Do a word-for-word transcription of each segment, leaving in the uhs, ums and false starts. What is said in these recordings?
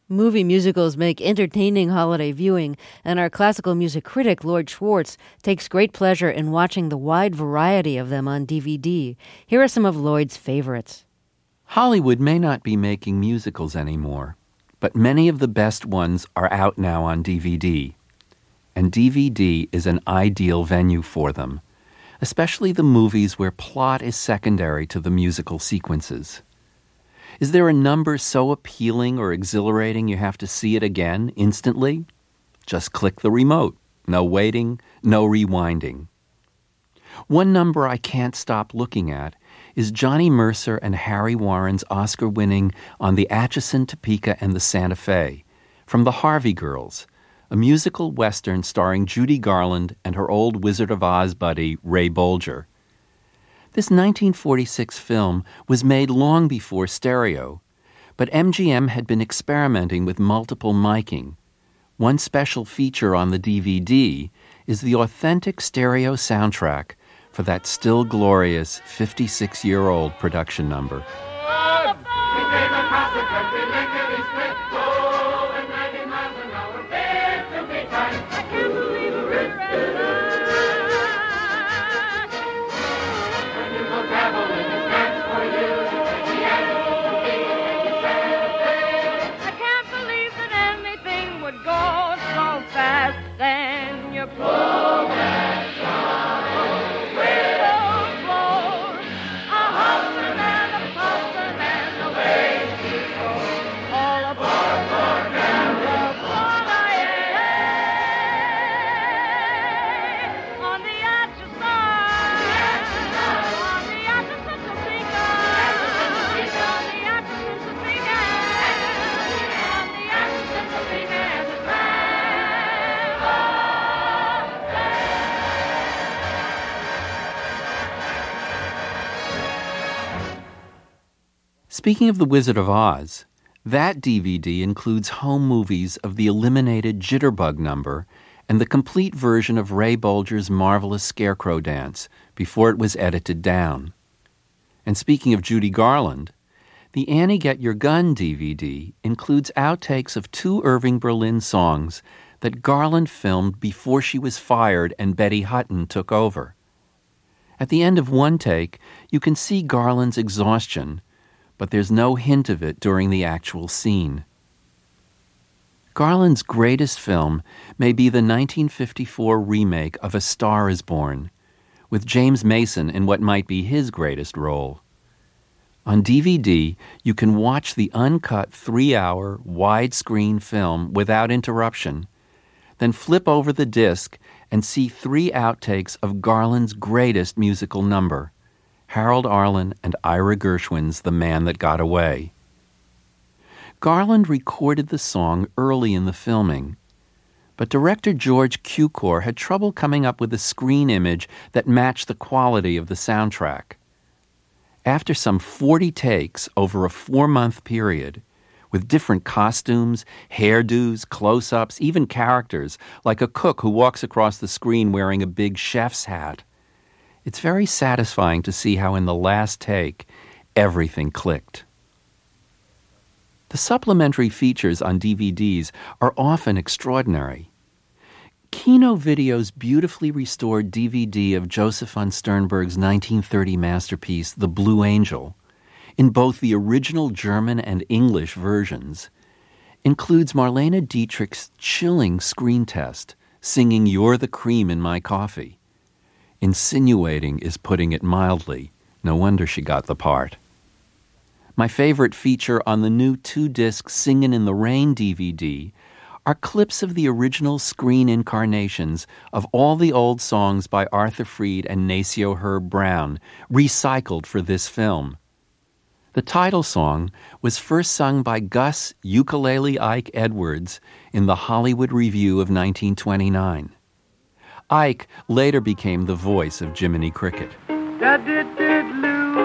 Movie musicals make entertaining holiday viewing, and our classical music critic, Lloyd Schwartz, takes great pleasure in watching the wide variety of them on D V D. Here are some of Lloyd's favorites. Hollywood may not be making musicals anymore, but many of the best ones are out now on D V D. And D V D is an ideal venue for them, especially the movies where plot is secondary to the musical sequences. Is there a number so appealing or exhilarating you have to see it again instantly? Just click the remote. No waiting, no rewinding. One number I can't stop looking at is Johnny Mercer and Harry Warren's Oscar-winning On the Atchison, Topeka, and the Santa Fe from The Harvey Girls, a musical western starring Judy Garland and her old Wizard of Oz buddy, Ray Bolger. This nineteen forty-six film was made long before stereo, but M G M had been experimenting with multiple miking. One special feature on the D V D is the authentic stereo soundtrack for that still glorious fifty-six-year-old production number. Speaking of The Wizard of Oz, that D V D includes home movies of the eliminated Jitterbug number and the complete version of Ray Bolger's marvelous Scarecrow dance before it was edited down. And speaking of Judy Garland, the Annie Get Your Gun D V D includes outtakes of two Irving Berlin songs that Garland filmed before she was fired and Betty Hutton took over. At the end of one take, you can see Garland's exhaustion, but there's no hint of it during the actual scene. Garland's greatest film may be the nineteen fifty-four remake of A Star is Born, with James Mason in what might be his greatest role. On D V D, you can watch the uncut three-hour, widescreen film without interruption, then flip over the disc and see three outtakes of Garland's greatest musical number, Harold Arlen and Ira Gershwin's The Man That Got Away. Garland recorded the song early in the filming, but director George Cukor had trouble coming up with a screen image that matched the quality of the soundtrack. After some forty takes over a four-month period, with different costumes, hairdos, close-ups, even characters, like a cook who walks across the screen wearing a big chef's hat, it's very satisfying to see how in the last take, everything clicked. The supplementary features on D V Ds are often extraordinary. Kino Video's beautifully restored D V D of Joseph von Sternberg's nineteen thirty masterpiece, The Blue Angel, in both the original German and English versions, includes Marlene Dietrich's chilling screen test, singing You're the Cream in My Coffee. Insinuating is putting it mildly. No wonder she got the part. My favorite feature on the new two-disc Singin' in the Rain D V D are clips of the original screen incarnations of all the old songs by Arthur Freed and Nacio Herb Brown, recycled for this film. The title song was first sung by Gus Ukulele Ike Edwards in the Hollywood Review of nineteen twenty-nine. Ike later became the voice of Jiminy Cricket. Da-did-did-loo,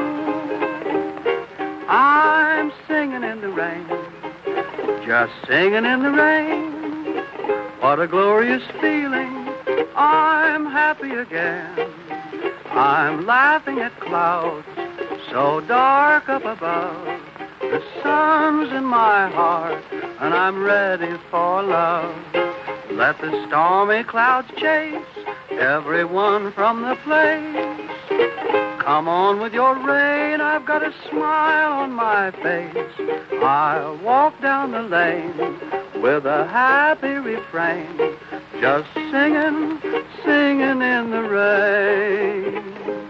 I'm singing in the rain, just singing in the rain. What a glorious feeling, I'm happy again. I'm laughing at clouds so dark up above. The sun's in my heart, and I'm ready for love. Let the stormy clouds chase everyone from the place. Come on with your rain, I've got a smile on my face. I'll walk down the lane with a happy refrain, just singing, singing in the rain.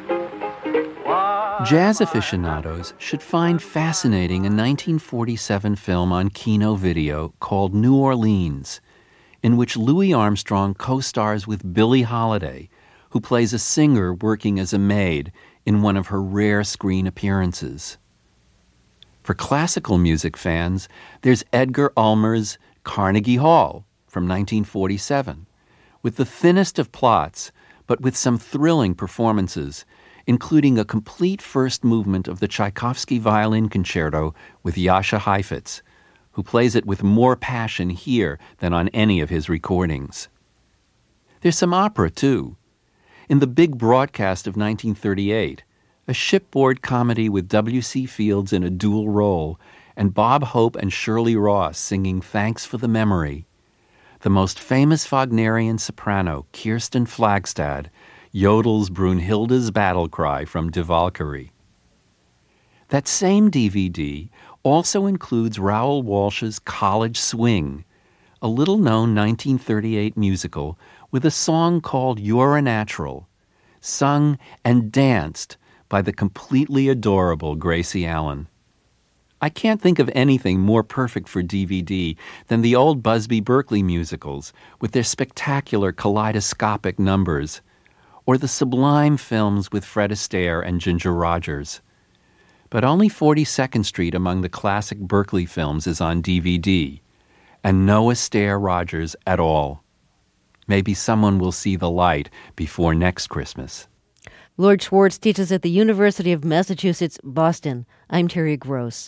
Why Jazz aficionados should find fascinating a nineteen forty-seven film on Kino Video called New Orleans, in which Louis Armstrong co-stars with Billie Holiday, who plays a singer working as a maid in one of her rare screen appearances. For classical music fans, there's Edgar Ulmer's Carnegie Hall from nineteen forty-seven, with the thinnest of plots, but with some thrilling performances, including a complete first movement of the Tchaikovsky Violin Concerto with Jascha Heifetz, who plays it with more passion here than on any of his recordings. There's some opera, too. In The Big Broadcast of nineteen thirty-eight, a shipboard comedy with W C Fields in a dual role, and Bob Hope and Shirley Ross singing Thanks for the Memory, the most famous Wagnerian soprano, Kirsten Flagstad, yodels Brunhilde's battle cry from Die Valkyrie. That same D V D also includes Raoul Walsh's College Swing, a little-known nineteen thirty-eight musical with a song called You're a Natural, sung and danced by the completely adorable Gracie Allen. I can't think of anything more perfect for D V D than the old Busby Berkeley musicals with their spectacular kaleidoscopic numbers, or the sublime films with Fred Astaire and Ginger Rogers. But only forty-second Street among the classic Berkeley films is on D V D, and no Astaire Rogers at all. Maybe someone will see the light before next Christmas. Lord Schwartz teaches at the University of Massachusetts, Boston. I'm Terry Gross.